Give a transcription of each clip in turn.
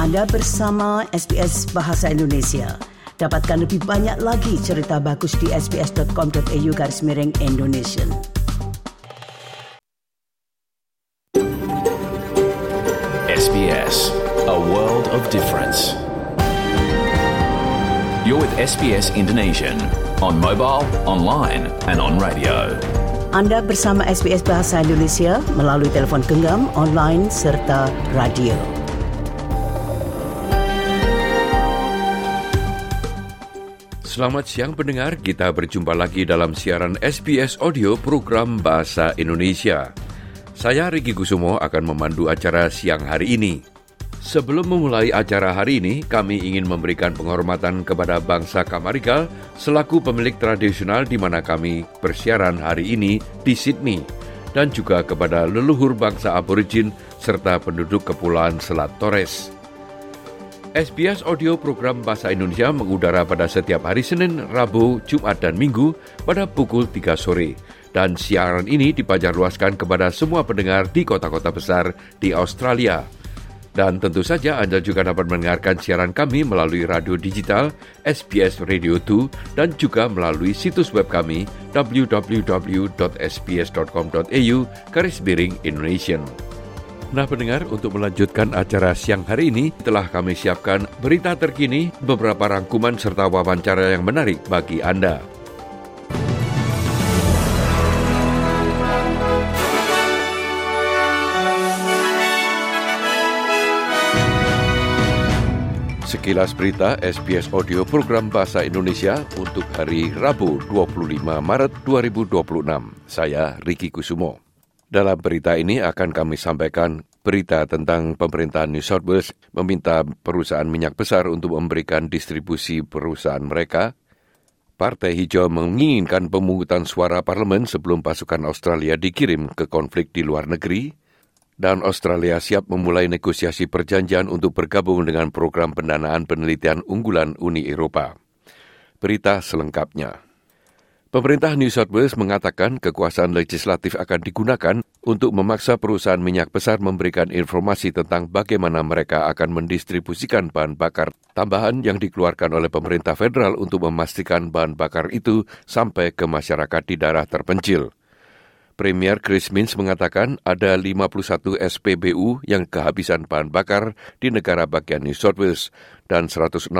Anda bersama SBS Bahasa Indonesia. Dapatkan lebih banyak lagi cerita bagus di sbs.com.au/Indonesian. SBS, a world of difference. You're with SBS Indonesian on mobile, online and on radio. Anda bersama SBS Bahasa Indonesia melalui telefon genggam, online serta radio. Selamat siang pendengar, kita berjumpa lagi dalam siaran SBS Audio program Bahasa Indonesia. Saya Riki Kusumo akan memandu acara siang hari ini. Sebelum memulai acara hari ini, kami ingin memberikan penghormatan kepada bangsa Kamarigal selaku pemilik tradisional di mana kami bersiaran hari ini di Sydney, dan juga kepada leluhur bangsa Aborigin serta penduduk Kepulauan Selat Torres. SBS Audio program Bahasa Indonesia mengudara pada setiap hari Senin, Rabu, Jumat dan Minggu pada pukul 3 sore. Dan siaran ini dipancarluaskan kepada semua pendengar di kota-kota besar di Australia. Dan tentu saja Anda juga dapat mendengarkan siaran kami melalui radio digital, SBS Radio 2, dan juga melalui situs web kami www.sbs.com.au/Indonesian. Nah pendengar, untuk melanjutkan acara siang hari ini, telah kami siapkan berita terkini, beberapa rangkuman serta wawancara yang menarik bagi Anda. Sekilas berita SBS Audio program Bahasa Indonesia untuk hari Rabu 25 Maret 2026. Saya Riki Kusumo. Dalam berita ini akan kami sampaikan berita tentang pemerintah New South Wales meminta perusahaan minyak besar untuk memberikan distribusi perusahaan mereka. Partai Hijau menginginkan pemungutan suara parlemen sebelum pasukan Australia dikirim ke konflik di luar negeri. Dan Australia siap memulai negosiasi perjanjian untuk bergabung dengan program pendanaan penelitian unggulan Uni Eropa. Berita selengkapnya. Pemerintah New South Wales mengatakan kekuasaan legislatif akan digunakan untuk memaksa perusahaan minyak besar memberikan informasi tentang bagaimana mereka akan mendistribusikan bahan bakar tambahan yang dikeluarkan oleh pemerintah federal untuk memastikan bahan bakar itu sampai ke masyarakat di daerah terpencil. Premier Chris Minns mengatakan ada 51 SPBU yang kehabisan bahan bakar di negara bagian New South Wales dan 164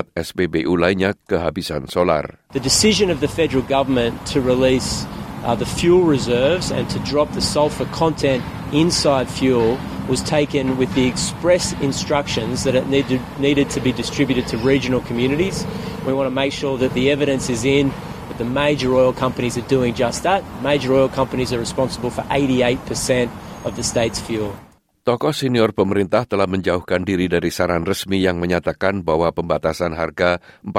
SPBU lainnya kehabisan solar. The decision of the federal government to release the fuel reserves and to drop the sulfur content inside fuel was taken with the express instructions that it needed to be distributed to regional communities. We want to make sure that the evidence is in. The major oil companies are doing just that. Major oil companies are responsible for 88% of the state's fuel. Tokoh senior pemerintah telah menjauhkan diri dari saran resmi yang menyatakan bahwa pembatasan harga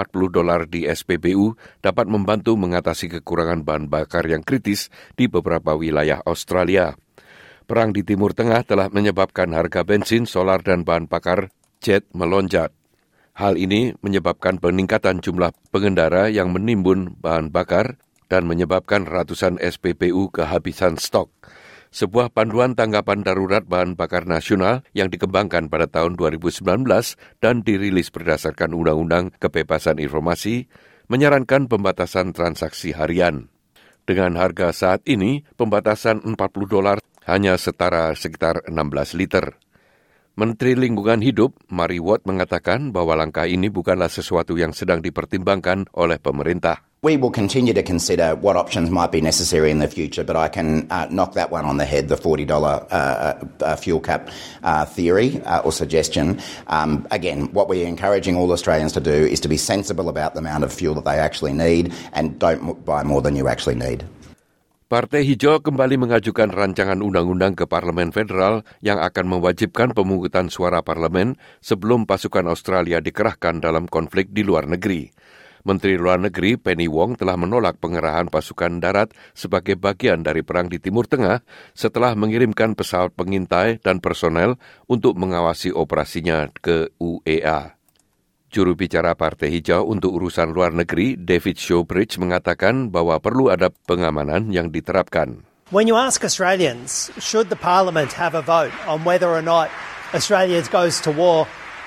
$40 di SPBU dapat membantu mengatasi kekurangan bahan bakar yang kritis di beberapa wilayah Australia. Perang di Timur Tengah telah menyebabkan harga bensin, solar dan bahan bakar jet melonjak. Hal ini menyebabkan peningkatan jumlah pengendara yang menimbun bahan bakar dan menyebabkan ratusan SPBU kehabisan stok. Sebuah panduan tanggapan darurat bahan bakar nasional yang dikembangkan pada tahun 2019 dan dirilis berdasarkan Undang-Undang Kebebasan Informasi menyarankan pembatasan transaksi harian. Dengan harga saat ini, pembatasan $40 hanya setara sekitar 16 liter. Menteri Lingkungan Hidup, Mary Watt, mengatakan bahwa langkah ini bukanlah sesuatu yang sedang dipertimbangkan oleh pemerintah. We will continue to consider what options might be necessary in the future, but I can knock that one on the head, the $40 fuel cap theory or suggestion. Again, what we're encouraging all Australians to do is to be sensible about the amount of fuel that they actually need and don't buy more than you actually need. Partai Hijau kembali mengajukan rancangan undang-undang ke Parlemen Federal yang akan mewajibkan pemungutan suara parlemen sebelum pasukan Australia dikerahkan dalam konflik di luar negeri. Menteri Luar Negeri Penny Wong telah menolak pengerahan pasukan darat sebagai bagian dari perang di Timur Tengah setelah mengirimkan pesawat pengintai dan personel untuk mengawasi operasinya ke UEA. Juru bicara Partai Hijau untuk urusan luar negeri, David Showbridge, mengatakan bahwa perlu ada pengamanan yang diterapkan. When you ask Australians, should the Parliament have a vote on whether or not Australia goes to war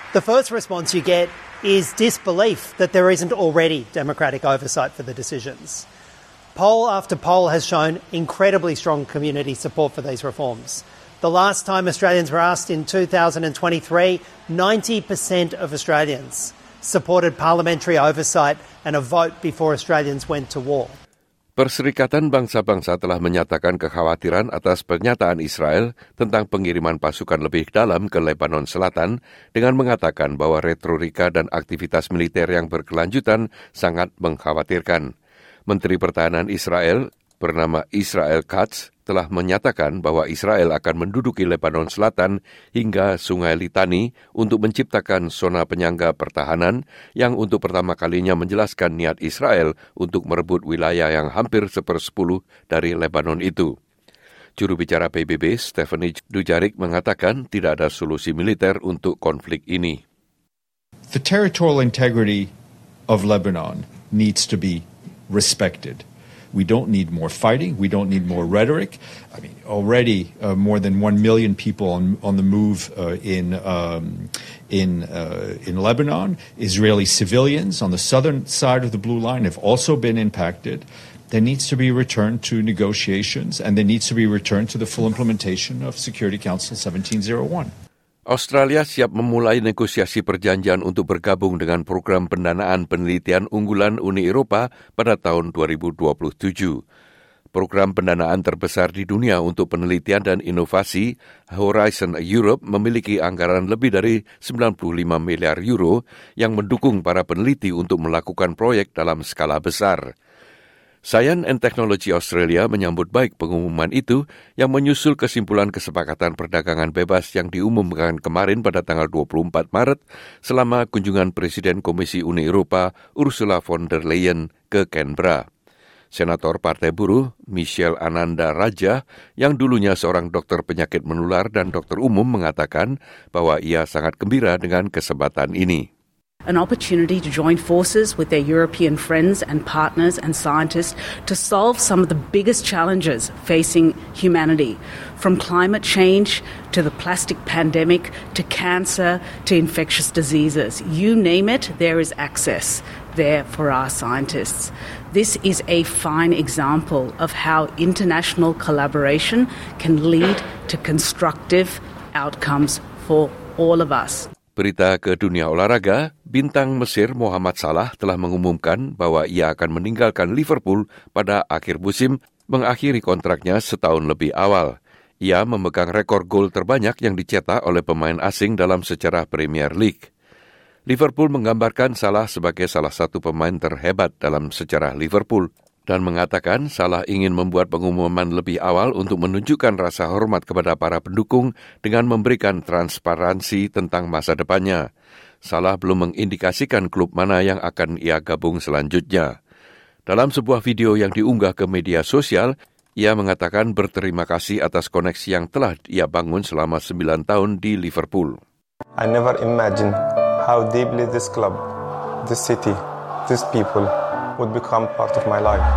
The first response you get is disbelief that there isn't already democratic oversight for the decisions. Poll after poll has shown incredibly strong community support for these reforms. The last time Australians were asked in 2023, 90% of Australians supported parliamentary oversight and a vote before Australians went to war. Perserikatan Bangsa-Bangsa telah menyatakan kekhawatiran atas pernyataan Israel tentang pengiriman pasukan lebih dalam ke Lebanon Selatan dengan mengatakan bahwa retorika dan aktivitas militer yang berkelanjutan sangat mengkhawatirkan. Menteri Pertahanan Israel bernama Israel Katz telah menyatakan bahwa Israel akan menduduki Lebanon Selatan hingga Sungai Litani untuk menciptakan zona penyangga pertahanan yang untuk pertama kalinya menjelaskan niat Israel untuk merebut wilayah yang hampir 1/10 dari Lebanon itu. Juru bicara PBB Stephanie Dujarric mengatakan tidak ada solusi militer untuk konflik ini. The territorial integrity of Lebanon needs to be respected. We don't need more fighting. We don't need more rhetoric. I mean, already more than 1 million people on the move in Lebanon. Israeli civilians on the southern side of the Blue Line have also been impacted. There needs to be a return to negotiations, and there needs to be a return to the full implementation of Security Council 1701. Australia siap memulai negosiasi perjanjian untuk bergabung dengan program pendanaan penelitian unggulan Uni Eropa pada tahun 2027. Program pendanaan terbesar di dunia untuk penelitian dan inovasi, Horizon Europe memiliki anggaran lebih dari 95 miliar euro yang mendukung para peneliti untuk melakukan proyek dalam skala besar. Science and Technology Australia menyambut baik pengumuman itu yang menyusul kesimpulan kesepakatan perdagangan bebas yang diumumkan kemarin pada tanggal 24 Maret selama kunjungan Presiden Komisi Uni Eropa Ursula von der Leyen ke Canberra. Senator Partai Buruh Michelle Ananda Raja yang dulunya seorang dokter penyakit menular dan dokter umum mengatakan bahwa ia sangat gembira dengan kesempatan ini. An opportunity to join forces with their European friends and partners and scientists to solve some of the biggest challenges facing humanity, from climate change to the plastic pandemic to cancer to infectious diseases. You name it, there is access there for our scientists. This is a fine example of how international collaboration can lead to constructive outcomes for all of us. Berita ke dunia olahraga, bintang Mesir Mohamed Salah telah mengumumkan bahwa ia akan meninggalkan Liverpool pada akhir musim, mengakhiri kontraknya setahun lebih awal. Ia memegang rekor gol terbanyak yang dicetak oleh pemain asing dalam sejarah Premier League. Liverpool menggambarkan Salah sebagai salah satu pemain terhebat dalam sejarah Liverpool dan mengatakan Salah ingin membuat pengumuman lebih awal untuk menunjukkan rasa hormat kepada para pendukung dengan memberikan transparansi tentang masa depannya. Salah belum mengindikasikan klub mana yang akan ia gabung selanjutnya. Dalam sebuah video yang diunggah ke media sosial, ia mengatakan berterima kasih atas koneksi yang telah ia bangun selama 9 tahun di Liverpool. I never imagined how deeply this club, this city, these people would become part of my life.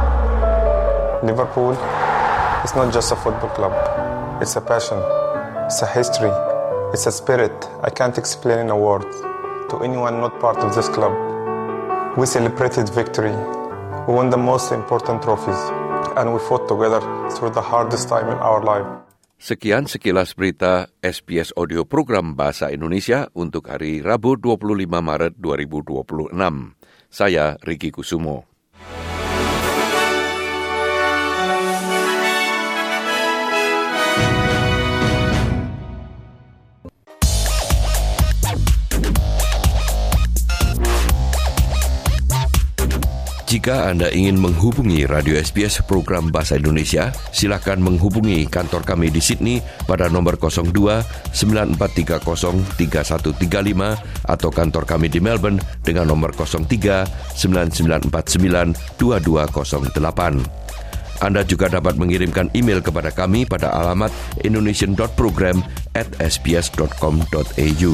Liverpool is not just a football club. It's a passion. It's a history. It's a spirit I can't explain in a word to anyone not part of this club. We celebrated victory. We won the most important trophies. And we fought together through the hardest time in our life. Sekian sekilas berita SBS Audio Program Bahasa Indonesia untuk hari Rabu 25 Maret 2026. Saya Ricky Kusumo. Jika Anda ingin menghubungi Radio SBS Program Bahasa Indonesia, silakan menghubungi kantor kami di Sydney pada nombor 02-9430-3135 atau kantor kami di Melbourne dengan nomor 03-9949-2208. Anda juga dapat mengirimkan email kepada kami pada alamat indonesian.program@sbs.com.au.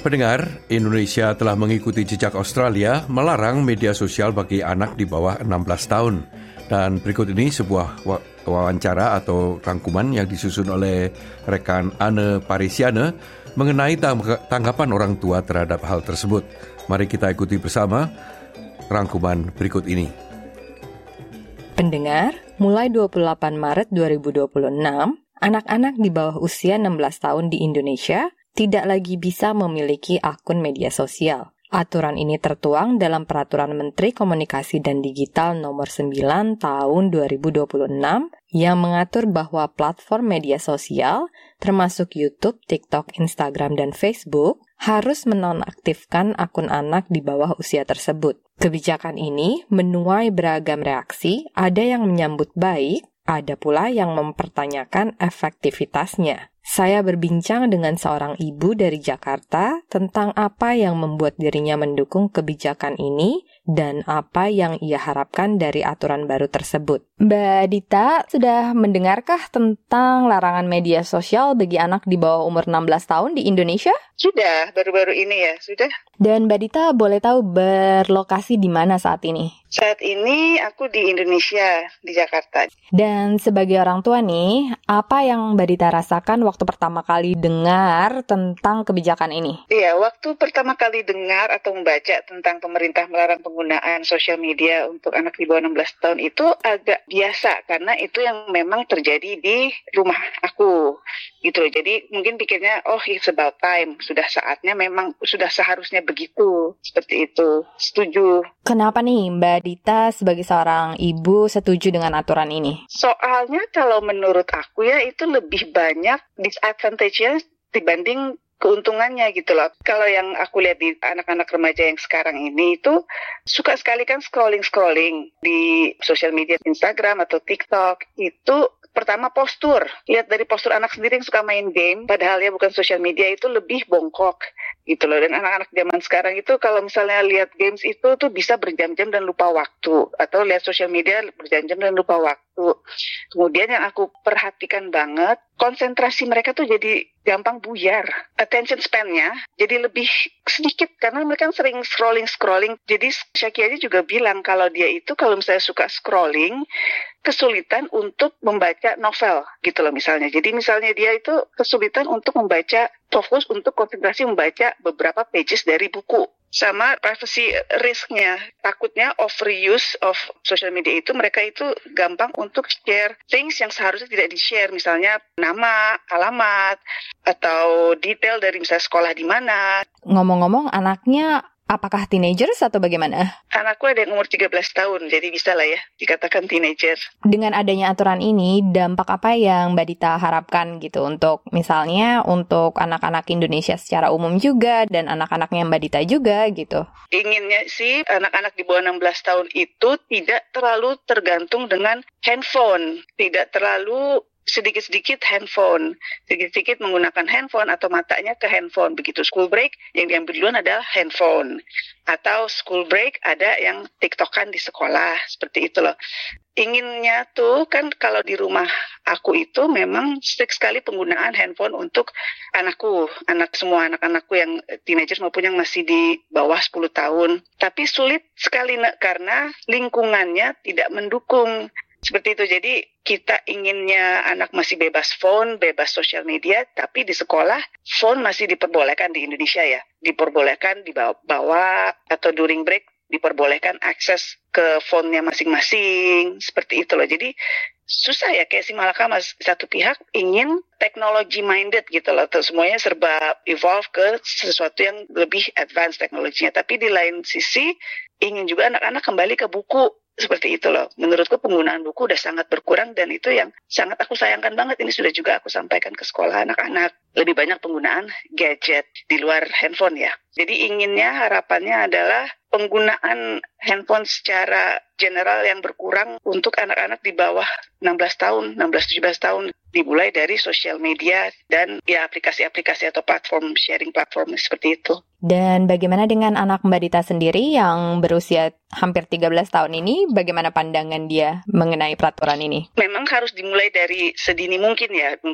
Pendengar, Indonesia telah mengikuti jejak Australia melarang media sosial bagi anak di bawah 16 tahun. Dan berikut ini sebuah wawancara atau rangkuman yang disusun oleh rekan Anne Parisiana mengenai tanggapan orang tua terhadap hal tersebut. Mari kita ikuti bersama rangkuman berikut ini. Pendengar, mulai 28 Maret 2026, anak-anak di bawah usia 16 tahun di Indonesia tidak lagi bisa memiliki akun media sosial. Aturan ini tertuang dalam Peraturan Menteri Komunikasi dan Digital Nomor 9 Tahun 2026 yang mengatur bahwa platform media sosial, termasuk YouTube, TikTok, Instagram, dan Facebook, harus menonaktifkan akun anak di bawah usia tersebut. Kebijakan ini menuai beragam reaksi, ada yang menyambut baik, ada pula yang mempertanyakan efektivitasnya. Saya berbincang dengan seorang ibu dari Jakarta tentang apa yang membuat dirinya mendukung kebijakan ini dan apa yang ia harapkan dari aturan baru tersebut. Mbak Dita, sudah mendengarkah tentang larangan media sosial bagi anak di bawah umur 16 tahun di Indonesia? Sudah, baru-baru ini ya, sudah. Dan Mbak Dita boleh tahu berlokasi di mana saat ini? Saat ini aku di Indonesia, di Jakarta. Dan sebagai orang tua nih, apa yang Mbak Dita rasakan waktu pertama kali dengar tentang kebijakan ini? Iya, waktu pertama kali dengar atau membaca tentang pemerintah melarang penggunaan sosial media untuk anak di bawah 16 tahun itu agak biasa, karena itu yang memang terjadi di rumah aku. Gitu. Jadi mungkin pikirnya, oh it's about time, sudah saatnya, memang sudah seharusnya begitu. Seperti itu, setuju. Kenapa nih Mbak Dita sebagai seorang ibu setuju dengan aturan ini? Soalnya kalau menurut aku ya itu lebih banyak disadvantage-nya dibanding keuntungannya gitu loh. Kalau yang aku lihat di anak-anak remaja yang sekarang ini itu suka sekali kan scrolling di sosial media Instagram atau TikTok. Itu pertama postur. Lihat dari postur anak sendiri yang suka main game, padahal ya bukan sosial media, itu lebih bongkok gitu loh. Dan anak-anak zaman sekarang itu kalau misalnya lihat games itu tuh bisa berjam-jam dan lupa waktu, atau lihat sosial media berjam-jam dan lupa waktu. Kemudian yang aku perhatikan banget, konsentrasi mereka tuh jadi gampang buyar. Attention span-nya jadi lebih sedikit karena mereka sering scrolling. Jadi Syaki aja juga bilang kalau dia itu kalau misalnya suka scrolling, kesulitan untuk membaca novel gitu loh misalnya. Jadi misalnya dia itu kesulitan untuk membaca, fokus untuk konsentrasi membaca beberapa pages dari buku. Sama privacy risk-nya, takutnya overuse of social media itu mereka itu gampang untuk share things yang seharusnya tidak di-share, misalnya nama, alamat, atau detail dari misalnya sekolah di mana. Ngomong-ngomong, anaknya apakah teenagers atau bagaimana? Anakku ada yang umur 13 tahun, jadi bisa lah ya dikatakan teenager. Dengan adanya aturan ini, dampak apa yang Mbak Dita harapkan gitu untuk misalnya untuk anak-anak Indonesia secara umum juga dan anak-anaknya Mbak Dita juga gitu? Inginnya sih anak-anak di bawah 16 tahun itu tidak terlalu tergantung dengan handphone, tidak terlalu sedikit-sedikit handphone, sedikit-sedikit menggunakan handphone atau matanya ke handphone. Begitu school break, yang diambil duluan adalah handphone. Atau school break ada yang TikTokan di sekolah, seperti itu loh. Inginnya tuh kan kalau di rumah aku itu memang strict sekali penggunaan handphone untuk anakku, semua anak-anakku yang teenagers maupun yang masih di bawah 10 tahun. Tapi sulit sekali karena lingkungannya tidak mendukung. Seperti itu, jadi kita inginnya anak masih bebas phone, bebas sosial media, tapi di sekolah phone masih diperbolehkan di Indonesia ya. Diperbolehkan dibawa atau during break diperbolehkan akses ke phone-nya masing-masing, seperti itu loh. Jadi susah ya, kayak si Malaka satu pihak ingin technology minded gitu loh, semuanya serba evolve ke sesuatu yang lebih advance teknologinya, tapi di lain sisi ingin juga anak-anak kembali ke buku. Seperti itu loh. Menurutku penggunaan buku udah sangat berkurang dan itu yang sangat aku sayangkan banget. Ini sudah juga aku sampaikan ke sekolah anak-anak. Lebih banyak penggunaan gadget di luar handphone ya. Jadi inginnya, harapannya adalah penggunaan handphone secara general yang berkurang untuk anak-anak di bawah 16 tahun, 16-17 tahun. Dimulai dari sosial media dan ya aplikasi-aplikasi atau sharing platform seperti itu. Dan bagaimana dengan anak Mbak Dita sendiri yang berusia hampir 13 tahun ini, bagaimana pandangan dia mengenai peraturan ini? Memang harus dimulai dari sedini mungkin ya untuk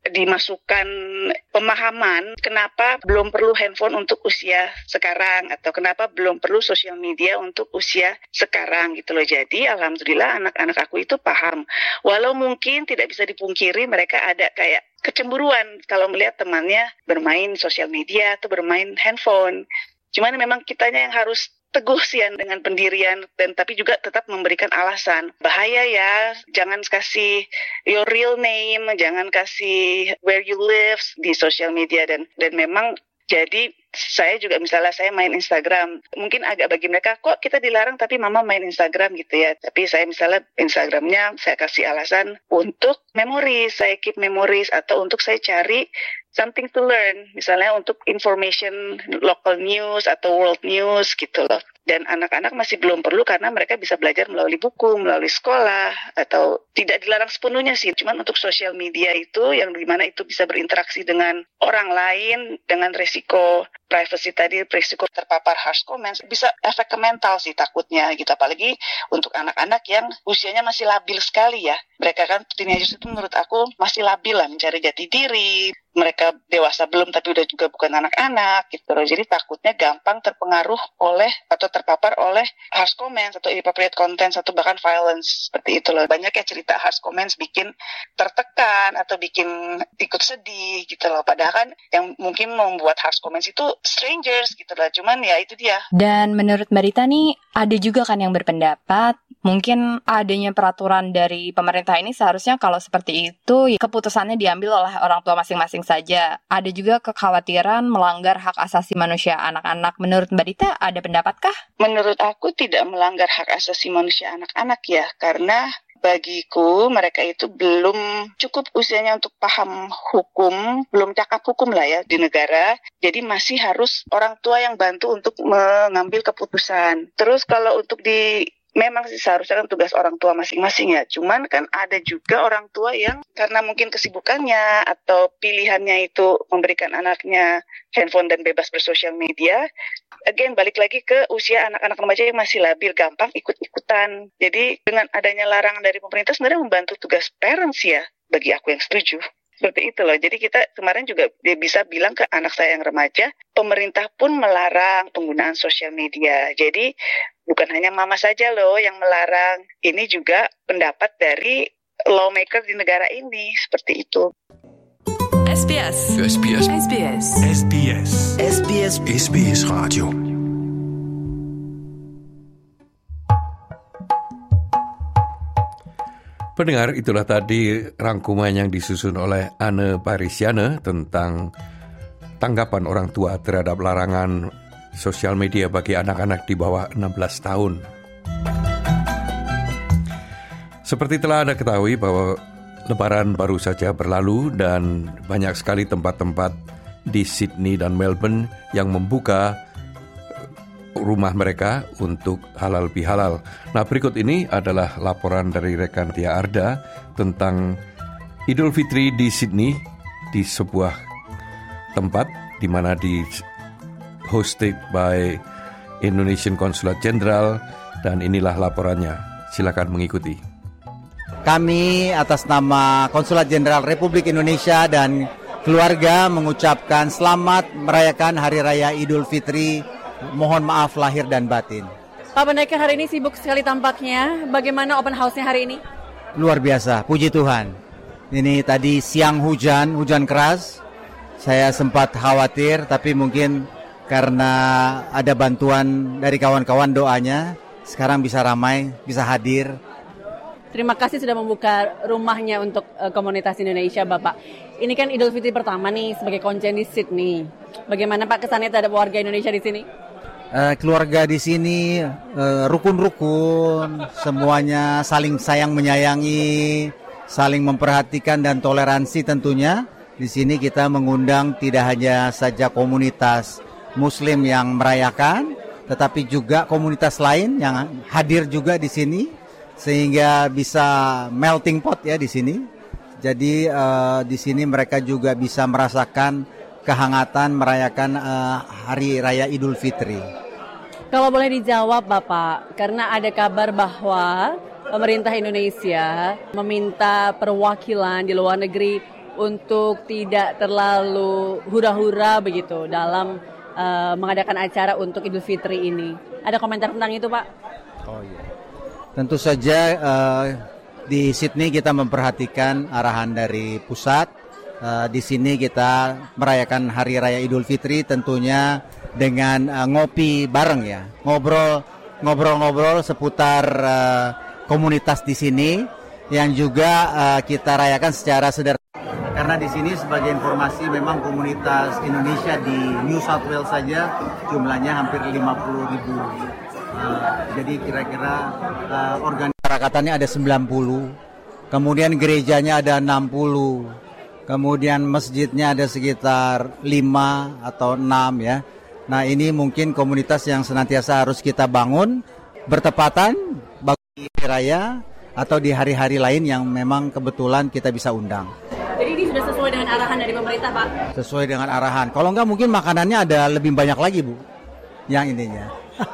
dimasukkan pemahaman kenapa belum perlu handphone untuk usia sekarang atau kenapa belum perlu sosial media untuk usia sekarang gitu loh. Jadi alhamdulillah anak-anak aku itu paham. Walau mungkin tidak bisa dipungkiri mereka ada kayak kecemburuan kalau melihat temannya bermain sosial media atau bermain handphone. Cuman memang kitanya yang harus teguh sih dengan pendirian dan tapi juga tetap memberikan alasan. Bahaya ya, jangan kasih your real name, jangan kasih where you live di social media dan memang jadi saya juga misalnya saya main Instagram, mungkin agak bagi mereka kok kita dilarang tapi mama main Instagram gitu ya. Tapi saya misalnya Instagramnya saya kasih alasan untuk memories, saya keep memories atau untuk saya cari something to learn, misalnya untuk information local news atau world news gitu loh. Dan anak-anak masih belum perlu karena mereka bisa belajar melalui buku, melalui sekolah, atau tidak dilarang sepenuhnya sih. Cuman untuk sosial media itu yang dimana itu bisa berinteraksi dengan orang lain, dengan resiko privacy tadi, risiko terpapar harsh comments, bisa efek ke mental sih takutnya gitu. Apalagi untuk anak-anak yang usianya masih labil sekali ya. Mereka kan teenagers itu menurut aku masih labil lah, mencari jati diri. Mereka dewasa belum tapi udah juga bukan anak-anak gitu loh. Jadi takutnya gampang terpengaruh oleh atau terpapar oleh harsh comments atau inappropriate contents atau bahkan violence seperti itu loh. Banyak ya cerita harsh comments bikin tertekan atau bikin ikut sedih gitu loh. Padahal kan yang mungkin membuat harsh comments itu strangers gitu loh. Cuman ya itu dia. Dan menurut Mbak Rita nih ada juga kan yang berpendapat mungkin adanya peraturan dari pemerintah ini seharusnya kalau seperti itu keputusannya diambil oleh orang tua masing-masing saja. Ada juga kekhawatiran melanggar hak asasi manusia anak-anak. Menurut Mbak Rita ada pendapatkah? Menurut aku tidak melanggar hak asasi manusia anak-anak ya, karena bagiku mereka itu belum cukup usianya untuk paham hukum, belum cakap hukum lah ya di negara. Jadi masih harus orang tua yang bantu untuk mengambil keputusan. Terus kalau untuk memang sih seharusnya kan tugas orang tua masing-masing ya. Cuman kan ada juga orang tua yang karena mungkin kesibukannya atau pilihannya itu memberikan anaknya handphone dan bebas bersosial media. Again, balik lagi ke usia anak-anak remaja yang masih labil, gampang ikut-ikutan. Jadi dengan adanya larangan dari pemerintah sebenarnya membantu tugas parents ya, bagi aku yang setuju. Seperti itu loh. Jadi kita kemarin juga bisa bilang ke anak saya yang remaja, pemerintah pun melarang penggunaan sosial media. Jadi bukan hanya mama saja loh yang melarang. Ini juga pendapat dari lawmaker di negara ini. Seperti itu. SBS. SBS. SBS. SBS. SBS. SBS Radio. Pendengar, itulah tadi rangkuman yang disusun oleh Anne Parisiana tentang tanggapan orang tua terhadap larangan sosial media bagi anak-anak di bawah 16 tahun. Seperti telah Anda ketahui bahwa Lebaran baru saja berlalu dan banyak sekali tempat-tempat di Sydney dan Melbourne yang membuka rumah mereka untuk halal bihalal. Nah, berikut ini adalah laporan dari rekan Tia Arda tentang Idul Fitri di Sydney, di sebuah tempat di mana di hosted by Indonesian Consulate General, dan inilah laporannya. Silakan mengikuti. Kami atas nama Konsulat Jenderal Republik Indonesia dan keluarga mengucapkan selamat merayakan Hari Raya Idul Fitri. Mohon maaf lahir dan batin. Pak Pendekar, hari ini sibuk sekali tampaknya. Bagaimana open house-nya hari ini? Luar biasa, puji Tuhan. Ini tadi siang hujan keras. Saya sempat khawatir, tapi mungkin karena ada bantuan dari kawan-kawan doanya, sekarang bisa ramai, bisa hadir. Terima kasih sudah membuka rumahnya untuk komunitas Indonesia, Bapak. Ini kan Idul Fitri pertama nih sebagai konjen di Sydney. Bagaimana Pak kesannya terhadap warga Indonesia di sini? Keluarga di sini rukun-rukun, semuanya saling sayang menyayangi, saling memperhatikan dan toleransi tentunya. Di sini kita mengundang tidak hanya saja komunitas Muslim yang merayakan, tetapi juga komunitas lain yang hadir juga di sini, sehingga bisa melting pot ya di sini. Jadi di sini mereka juga bisa merasakan kehangatan merayakan Hari Raya Idul Fitri. Kalau boleh dijawab Bapak, karena ada kabar bahwa pemerintah Indonesia meminta perwakilan di luar negeri untuk tidak terlalu hura-hura begitu dalam mengadakan acara untuk Idul Fitri ini. Ada komentar tentang itu, Pak? Oh iya. Tentu saja di Sydney kita memperhatikan arahan dari pusat. Di sini kita merayakan Hari Raya Idul Fitri tentunya dengan ngopi bareng ya. Ngobrol-ngobrol seputar komunitas di sini yang juga kita rayakan secara sederhana. Karena di sini sebagai informasi memang komunitas Indonesia di New South Wales saja jumlahnya hampir 50.000. Jadi kira-kira organisasi ada 90, kemudian gerejanya ada 60, kemudian masjidnya ada sekitar 5 atau 6 ya. Nah ini mungkin komunitas yang senantiasa harus kita bangun bertepatan bagi raya atau di hari-hari lain yang memang kebetulan kita bisa undang. Jadi ini sudah sesuai dengan arahan dari pemerintah, Pak? Sesuai dengan arahan. Kalau enggak mungkin makanannya ada lebih banyak lagi, Bu. Yang intinya.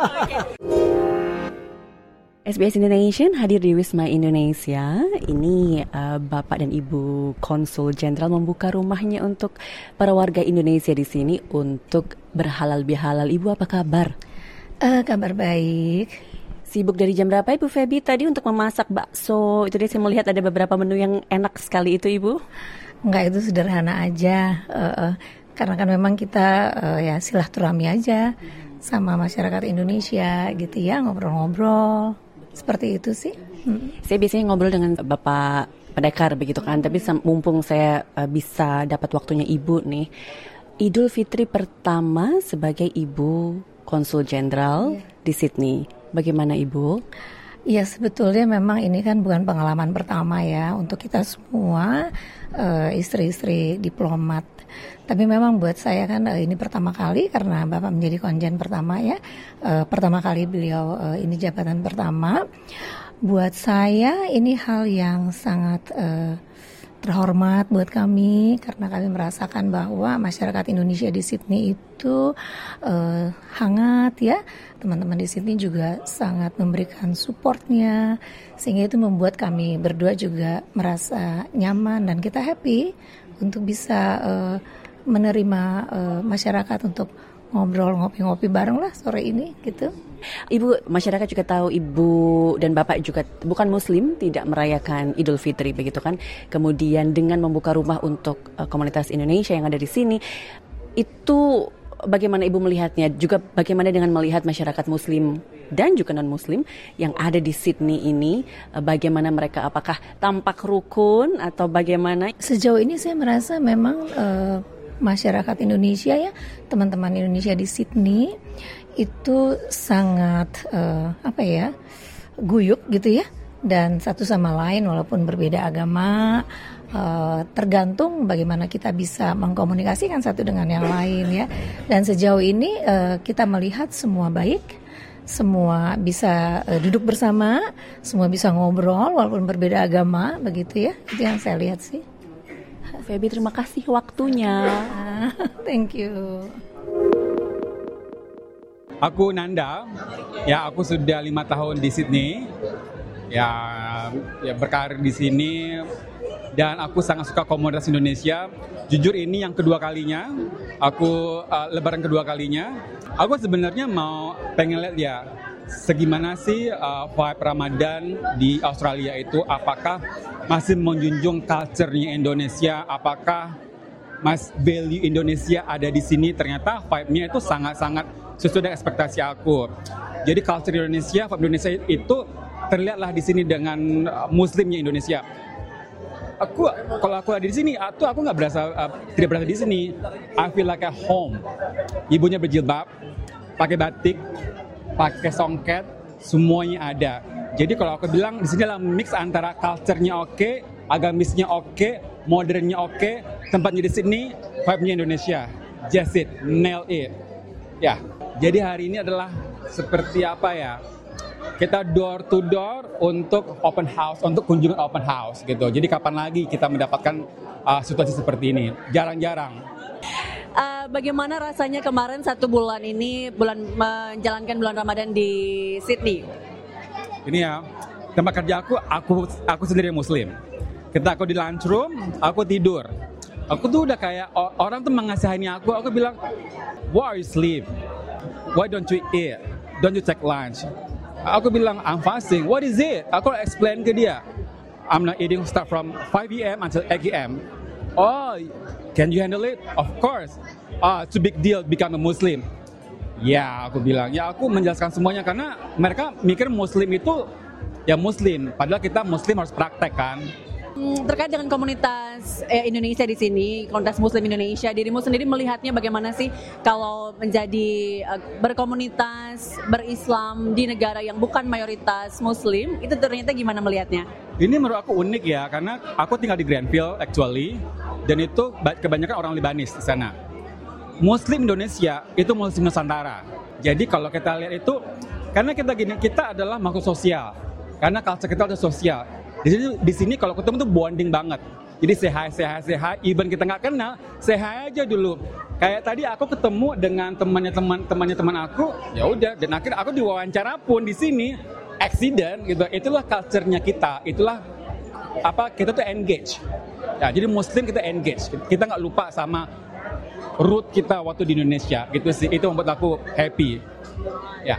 SBS Indonesia hadir di Wisma Indonesia. Ini Bapak dan Ibu Konsul Jenderal membuka rumahnya untuk para warga Indonesia di sini untuk berhalal bihalal. Ibu apa kabar? Kabar baik. Sibuk dari jam berapa Ibu Feby tadi untuk memasak bakso? Itu dia saya melihat ada beberapa menu yang enak sekali itu Ibu. Enggak, itu sederhana aja. Karena kan memang kita ya silaturahmi aja sama masyarakat Indonesia gitu ya, ngobrol-ngobrol. Seperti itu sih. Saya biasanya ngobrol dengan Bapak Pendekar begitu kan, tapi mumpung saya bisa dapat waktunya Ibu nih. Idul Fitri pertama sebagai Ibu Konsul Jenderal di Sydney. Bagaimana Ibu? Ya sebetulnya memang ini kan bukan pengalaman pertama ya untuk kita semua istri-istri diplomat. Tapi memang buat saya kan ini pertama kali karena Bapak menjadi konjen pertama ya. Pertama kali beliau ini jabatan pertama. Buat saya ini hal yang sangat terhormat buat kami karena kami merasakan bahwa masyarakat Indonesia di Sydney itu hangat ya. Teman-teman di Sydney juga sangat memberikan supportnya sehingga itu membuat kami berdua juga merasa nyaman dan kita happy untuk bisa menerima masyarakat untuk ngobrol ngopi-ngopi bareng lah sore ini gitu. Ibu, masyarakat juga tahu Ibu dan Bapak juga bukan Muslim, tidak merayakan Idul Fitri begitu kan. Kemudian dengan membuka rumah untuk komunitas Indonesia yang ada di sini, itu bagaimana Ibu melihatnya? Juga bagaimana dengan melihat masyarakat Muslim dan juga non-Muslim yang ada di Sydney ini? Bagaimana mereka, apakah tampak rukun atau bagaimana? Sejauh ini saya merasa memang masyarakat Indonesia ya, teman-teman Indonesia di Sydney itu sangat guyup gitu ya, dan satu sama lain walaupun berbeda agama, tergantung bagaimana kita bisa mengkomunikasikan satu dengan yang lain ya. Dan sejauh ini kita melihat semua baik, semua bisa duduk bersama, semua bisa ngobrol walaupun berbeda agama begitu ya. Itu yang saya lihat sih. Feby, terima kasih waktunya. Thank you. Aku Nanda, ya aku sudah 5 tahun di Sydney, ya berkarir di sini, dan aku sangat suka komunitas Indonesia. Jujur ini yang kedua kalinya, aku lebaran kedua kalinya. Aku sebenarnya pengen lihat ya, segimana sih vibe Ramadan di Australia itu, apakah masih menjunjung culture-nya Indonesia, apakah value Indonesia ada di sini. Ternyata vibe-nya itu sangat-sangat sesuai dengan ekspektasi aku. Jadi culture Indonesia, vibe Indonesia itu terlihatlah di sini dengan Muslimnya Indonesia. Kalau aku ada di sini, aku nggak tidak berasa di sini. I feel like at home. Ibunya berjilbab, pakai batik, pakai songket, semuanya ada. Jadi kalau aku bilang di sini adalah mix antara culture-nya oke, agamisnya oke, modernnya oke, tempatnya di sini, vibe-nya Indonesia. Just it, nail it. Ya, jadi hari ini adalah seperti apa ya? Kita door to door untuk open house, untuk kunjungan open house gitu. Jadi kapan lagi kita mendapatkan situasi seperti ini? Jarang-jarang. Bagaimana rasanya kemarin 1 bulan ini menjalankan bulan Ramadan di Sydney? Ini ya, tempat kerja aku sendiri Muslim. Ketika aku di lunchroom, aku tidur. Aku tuh udah kayak orang tuh mengasihani aku bilang, why are you sleep? Why don't you eat? Don't you take lunch? Aku bilang, I'm fasting. What is it? Aku explain ke dia. I'm not eating start from 5 p.m. until 8 p.m. Oh, can you handle it? Of course. It's a big deal become a Muslim. Ya, aku bilang, ya aku menjelaskan semuanya karena mereka mikir Muslim itu ya Muslim, padahal kita Muslim harus praktek kan. Terkait dengan komunitas Indonesia di sini, komunitas Muslim Indonesia, dirimu sendiri melihatnya bagaimana sih kalau menjadi berkomunitas berislam di negara yang bukan mayoritas Muslim, itu ternyata gimana melihatnya? Ini menurut aku unik ya, karena aku tinggal di Granville actually, dan itu kebanyakan orang Libanis di sana. Muslim Indonesia itu Muslim Nusantara. Jadi kalau kita lihat itu, karena kita adalah makhluk sosial. Karena culture kita udah sosial. Di sini kalau ketemu tuh bonding banget. Jadi say hi, even kita nggak kenal, say hi aja dulu. Kayak tadi aku ketemu dengan temannya teman aku, ya udah. Dan akhirnya aku diwawancara pun di sini, accident gitu. Itulah culture-nya kita. Itulah kita tuh engage. Ya, jadi Muslim kita engage. Kita nggak lupa sama root kita waktu di Indonesia gitu sih, itu membuat aku happy. Ya.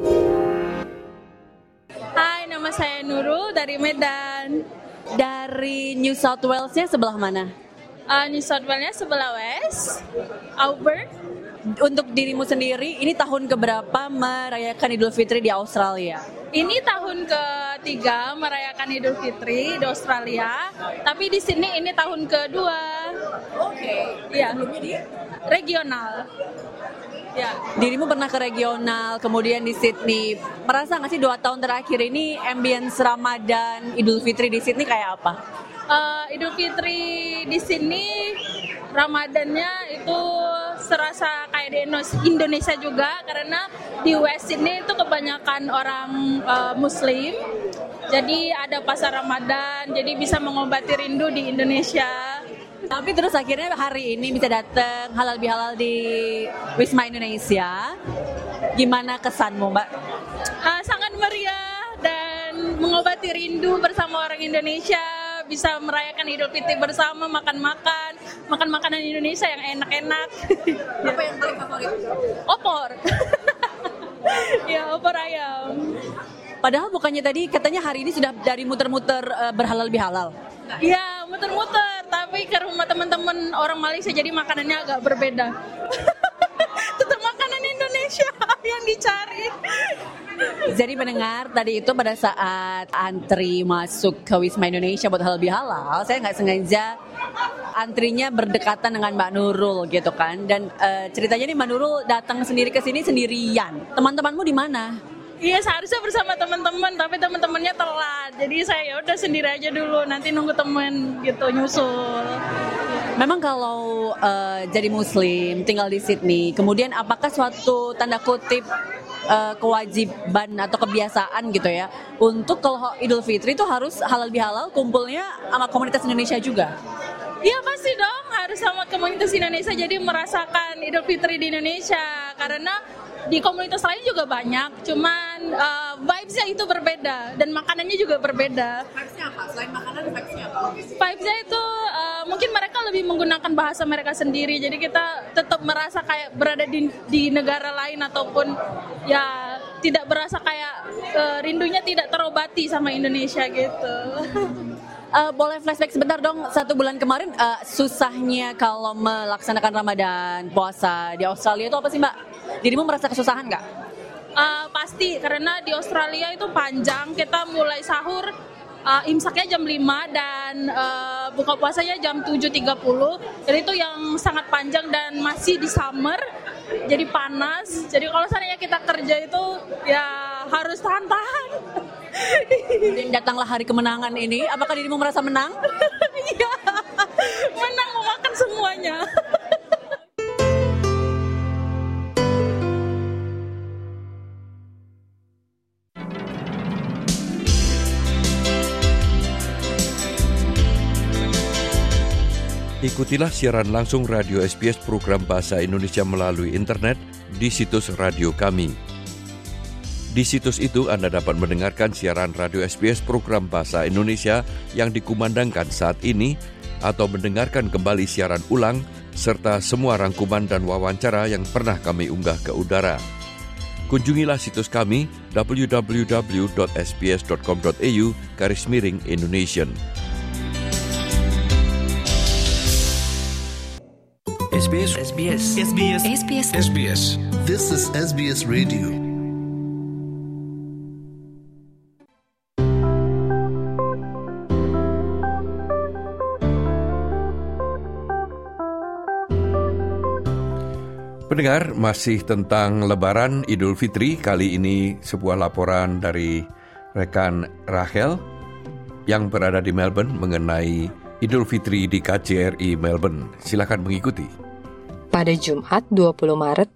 Hai, nama saya Nurul dari Medan. Dari New South Wales-nya sebelah mana? New South Wales-nya sebelah West, Auburn. Untuk dirimu sendiri, ini tahun keberapa merayakan Idul Fitri di Australia? Ini tahun ke-3 merayakan Idul Fitri di Australia, tapi di sini ini tahun kedua. Oke. Iya. Sebelumnya di regional. Ya. Dirimu pernah ke regional, kemudian di Sydney. Merasa nggak sih 2 tahun terakhir ini ambience Ramadan Idul Fitri di Sydney kayak apa? Idul Fitri di sini Ramadannya itu serasa kayak di Indonesia juga, karena di West ini itu kebanyakan orang Muslim. Jadi ada pasar Ramadan, jadi bisa mengobati rindu di Indonesia. Tapi terus akhirnya hari ini bisa datang halal bihalal di Wisma Indonesia. Gimana kesanmu, Mbak? Sangat meriah dan mengobati rindu bersama orang Indonesia. Bisa merayakan Idul Fitri bersama, makan makanan Indonesia yang enak-enak. Apa yang paling favorit? Opor. Ya, opor ayam. Padahal bukannya tadi katanya hari ini sudah dari muter-muter berhalal bihalal. Iya, muter-muter, tapi ke rumah teman-teman orang Malaysia jadi makanannya agak berbeda. Tetap makanan Indonesia yang dicari. Jadi mendengar tadi itu pada saat antri masuk ke Wisma Indonesia buat halal bihalal, saya nggak sengaja antrinya berdekatan dengan Mbak Nurul gitu kan. Dan ceritanya nih Mbak Nurul datang sendiri ke sini sendirian. Teman-temanmu di mana? Iya, seharusnya bersama teman-teman, tapi teman-temannya telat. Jadi saya udah sendiri aja dulu, nanti nunggu teman gitu nyusul. Memang kalau jadi Muslim tinggal di Sydney, kemudian apakah suatu tanda kutip kewajiban atau kebiasaan gitu ya untuk kalau Idul Fitri itu harus halal bihalal kumpulnya sama komunitas Indonesia juga? Iya pasti dong, harus sama komunitas Indonesia, jadi merasakan Idul Fitri di Indonesia. Karena di komunitas lain juga banyak, cuman vibes-nya itu berbeda dan makanannya juga berbeda. Vibes-nya apa? Selain makanan, vibes-nya apa? Vibes-nya itu mungkin mereka lebih menggunakan bahasa mereka sendiri, jadi kita tetap merasa kayak berada di negara lain ataupun ya tidak berasa kayak rindunya tidak terobati sama Indonesia gitu. Boleh flashback sebentar dong, 1 bulan kemarin susahnya kalau melaksanakan Ramadan, puasa di Australia itu apa sih Mbak? Dirimu merasa kesusahan nggak? Pasti, karena di Australia itu panjang, kita mulai sahur, imsaknya jam 5 dan buka puasanya jam 7.30, jadi itu yang sangat panjang dan masih di summer, jadi panas, jadi kalau seandainya kita kerja itu ya harus tahan-tahan. Dan datanglah hari kemenangan ini, apakah dirimu merasa menang? Iya, menang memakan semuanya. Ikutilah siaran langsung Radio SBS program Bahasa Indonesia melalui internet di situs radio kami. Di situs itu Anda dapat mendengarkan siaran Radio SBS program Bahasa Indonesia yang dikumandangkan saat ini atau mendengarkan kembali siaran ulang serta semua rangkuman dan wawancara yang pernah kami unggah ke udara. Kunjungilah situs kami www.sbs.com.au/Indonesian. SBS. This is SBS Radio. Pendengar, masih tentang Lebaran Idul Fitri. Kali ini sebuah laporan dari rekan Rachel yang berada di Melbourne mengenai Idul Fitri di KJRI Melbourne. Silakan mengikuti. Pada Jumat 20 Maret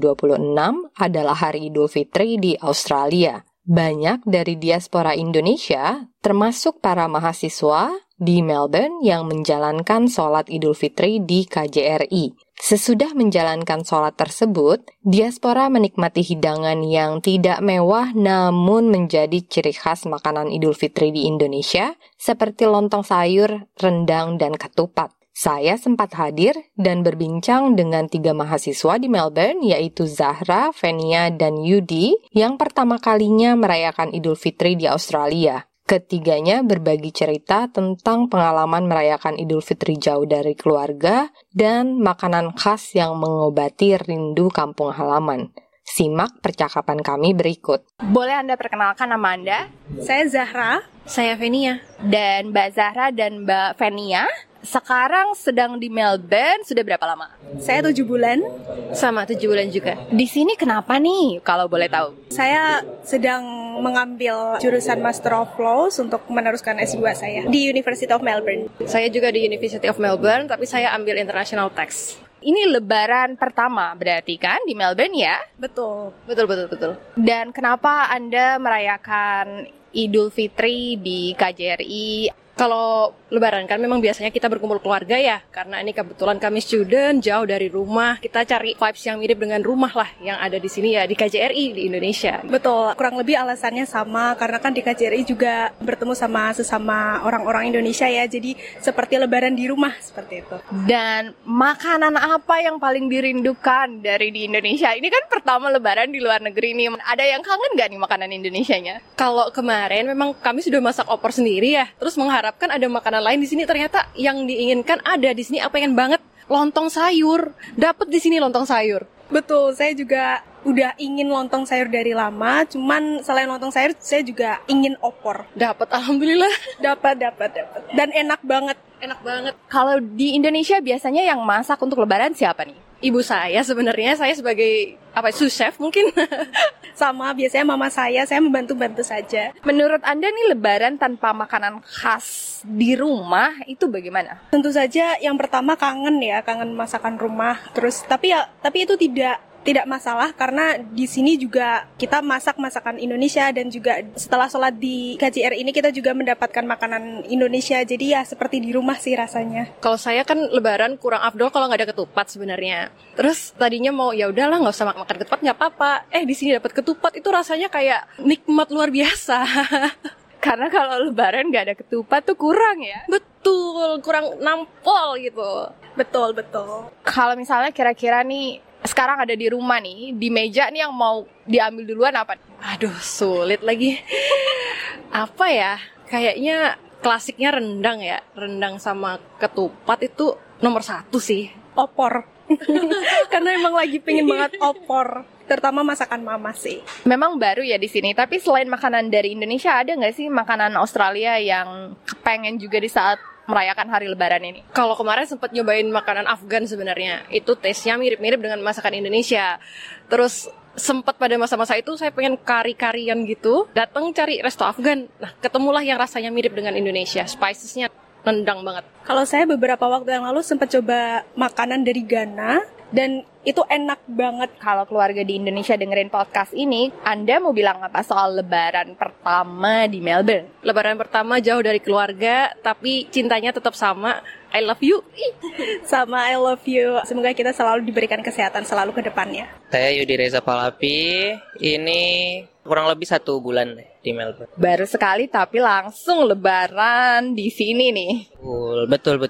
2026 adalah Hari Idul Fitri di Australia. Banyak dari diaspora Indonesia, termasuk para mahasiswa di Melbourne yang menjalankan sholat Idul Fitri di KJRI. Sesudah menjalankan sholat tersebut, diaspora menikmati hidangan yang tidak mewah namun menjadi ciri khas makanan Idul Fitri di Indonesia, seperti lontong sayur, rendang, dan ketupat. Saya sempat hadir dan berbincang dengan 3 mahasiswa di Melbourne, yaitu Zahra, Fenia, dan Yudi, yang pertama kalinya merayakan Idul Fitri di Australia. Ketiganya berbagi cerita tentang pengalaman merayakan Idul Fitri jauh dari keluarga dan makanan khas yang mengobati rindu kampung halaman. Simak percakapan kami berikut. Boleh Anda perkenalkan nama Anda? Saya Zahra. Saya Fenia. Dan Mbak Zahra dan Mbak Fenia sekarang sedang di Melbourne sudah berapa lama? Saya 7 bulan. Sama 7 bulan juga. Di sini kenapa nih kalau boleh tahu? Saya sedang mengambil jurusan Master of Laws untuk meneruskan S2 saya di University of Melbourne. Saya juga di University of Melbourne, tapi saya ambil International Tax. Ini Lebaran pertama berarti kan di Melbourne ya? Betul. Betul. Dan kenapa Anda merayakan Idul Fitri di KJRI? Kalau Lebaran kan memang biasanya kita berkumpul keluarga ya, karena ini kebetulan kami student jauh dari rumah, kita cari vibes yang mirip dengan rumah lah yang ada di sini ya, di KJRI di Indonesia. Betul, kurang lebih alasannya sama, karena kan di KJRI juga bertemu sama sesama orang-orang Indonesia ya, jadi seperti Lebaran di rumah, seperti itu. Dan makanan apa yang paling dirindukan dari di Indonesia? Ini kan pertama Lebaran di luar negeri nih, ada yang kangen gak nih makanan Indonesianya? Kalau kemarin memang kami sudah masak opor sendiri ya, terus mengharapkan ada makanan lain di sini, ternyata yang diinginkan ada di sini. Pengen banget lontong sayur, dapet di sini lontong sayur. Betul, saya juga udah ingin lontong sayur dari lama, cuman selain lontong sayur saya juga ingin opor. Dapat, alhamdulillah. Dapat. Dan enak banget. Kalau di Indonesia biasanya yang masak untuk Lebaran siapa nih? Ibu saya sebenarnya, saya sebagai sous chef mungkin. Sama, biasanya mama saya membantu-bantu saja. Menurut Anda nih Lebaran tanpa makanan khas di rumah itu bagaimana? Tentu saja yang pertama kangen masakan rumah. Terus tapi itu tidak masalah karena di sini juga kita masak masakan Indonesia, dan juga setelah sholat di KJR ini kita juga mendapatkan makanan Indonesia, jadi ya seperti di rumah sih rasanya. Kalau saya kan Lebaran kurang afdol kalau nggak ada ketupat sebenarnya. Terus tadinya mau ya udahlah nggak usah makan ketupat nggak apa-apa. Di sini dapat ketupat itu rasanya kayak nikmat luar biasa. Karena kalau Lebaran nggak ada ketupat tuh kurang ya. Betul, kurang nampol gitu. Betul. Kalau misalnya kira-kira nih sekarang ada di rumah nih, di meja nih yang mau diambil duluan apa? Aduh, sulit lagi. Apa ya? Kayaknya klasiknya rendang ya. Rendang sama ketupat itu nomor 1 sih. Opor. Karena emang lagi pengen banget opor. Terutama masakan mama sih. Memang baru ya di sini, tapi selain makanan dari Indonesia ada nggak sih makanan Australia yang kepengen juga di saat merayakan hari Lebaran ini? Kalau kemarin sempat nyobain makanan Afgan sebenarnya. Itu taste-nya mirip-mirip dengan masakan Indonesia. Terus sempat pada masa-masa itu saya pengen kari-karian gitu. Datang cari resto Afgan. Nah, ketemulah yang rasanya mirip dengan Indonesia. Spicesnya nendang banget. Kalau saya beberapa waktu yang lalu sempat coba makanan dari Ghana. Dan Itu enak banget. Kalau keluarga di Indonesia dengerin podcast ini, Anda mau bilang apa soal lebaran pertama di Melbourne? Lebaran pertama jauh dari keluarga, tapi cintanya tetap sama. I love you. Sama I love you. Semoga kita selalu diberikan kesehatan selalu ke depannya. Saya Yudi Reza Palapi. Ini kurang lebih 1 bulan di Melbourne. Baru sekali tapi langsung lebaran di sini nih. Betul.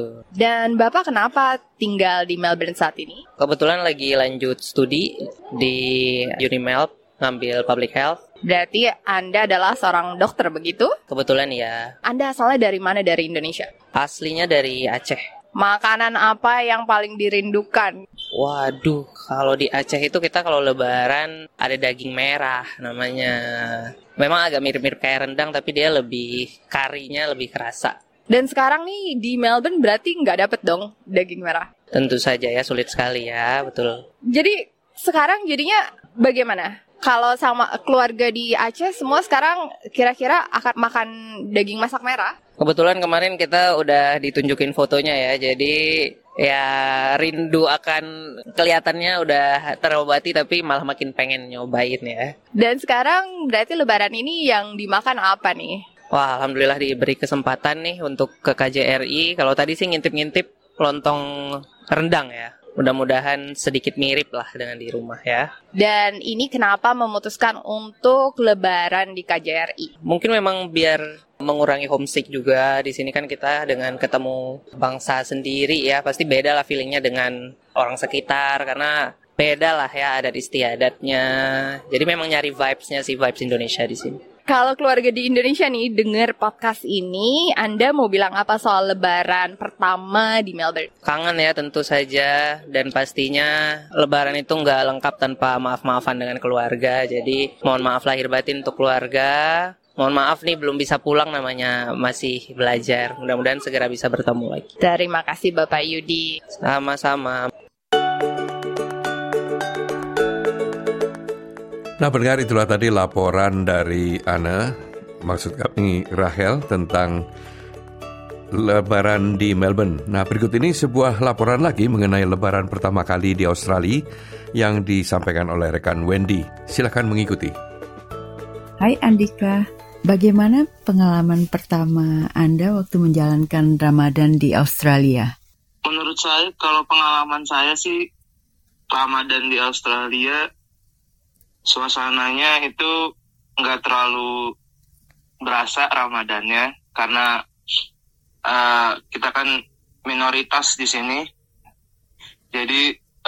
Dan Bapak kenapa tinggal di Melbourne saat ini? Kebetulan lagi lanjut studi di Unimelb, ngambil public health. Berarti Anda adalah seorang dokter begitu? Kebetulan ya. Anda asalnya dari mana dari Indonesia? Aslinya dari Aceh. Makanan apa yang paling dirindukan? Waduh, kalau di Aceh itu kita kalau lebaran ada daging merah namanya. Memang agak mirip-mirip kayak rendang tapi dia lebih karinya lebih kerasa. Dan sekarang nih di Melbourne berarti nggak dapet dong daging merah? Tentu saja ya, sulit sekali ya, betul. Jadi sekarang jadinya bagaimana? Kalau sama keluarga di Aceh semua sekarang kira-kira akan makan daging masak merah? Kebetulan kemarin kita udah ditunjukin fotonya ya, jadi ya rindu akan kelihatannya udah terobati tapi malah makin pengen nyobain ya. Dan sekarang berarti lebaran ini yang dimakan apa nih? Wah, alhamdulillah diberi kesempatan nih untuk ke KJRI. Kalau tadi sih ngintip-ngintip lontong rendang ya. Mudah-mudahan sedikit mirip lah dengan di rumah ya. Dan ini kenapa memutuskan untuk lebaran di KJRI? Mungkin memang biar mengurangi homesick juga. Di sini kan kita dengan ketemu bangsa sendiri ya, pasti beda lah feelingnya dengan orang sekitar karena beda lah ya adat istiadatnya. Jadi memang nyari vibes Indonesia di sini. Kalau keluarga di Indonesia nih dengar podcast ini, Anda mau bilang apa soal lebaran pertama di Melbourne? Kangen ya tentu saja, dan pastinya lebaran itu nggak lengkap tanpa maaf-maafan dengan keluarga. Jadi mohon maaf lahir batin untuk keluarga. Mohon maaf nih belum bisa pulang, namanya masih belajar. Mudah-mudahan segera bisa bertemu lagi. Terima kasih Bapak Yudi. Sama-sama. Nah, pendengar, itulah tadi laporan dari Ana, maksud kami Rahel, tentang lebaran di Melbourne. Nah, berikut ini sebuah laporan lagi mengenai lebaran pertama kali di Australia yang disampaikan oleh rekan Wendy. Silakan mengikuti. Hai Andika, bagaimana pengalaman pertama Anda waktu menjalankan Ramadan di Australia? Menurut saya, kalau pengalaman saya sih, Ramadan di Australia suasananya itu nggak terlalu berasa Ramadannya karena kita kan minoritas di sini. Jadi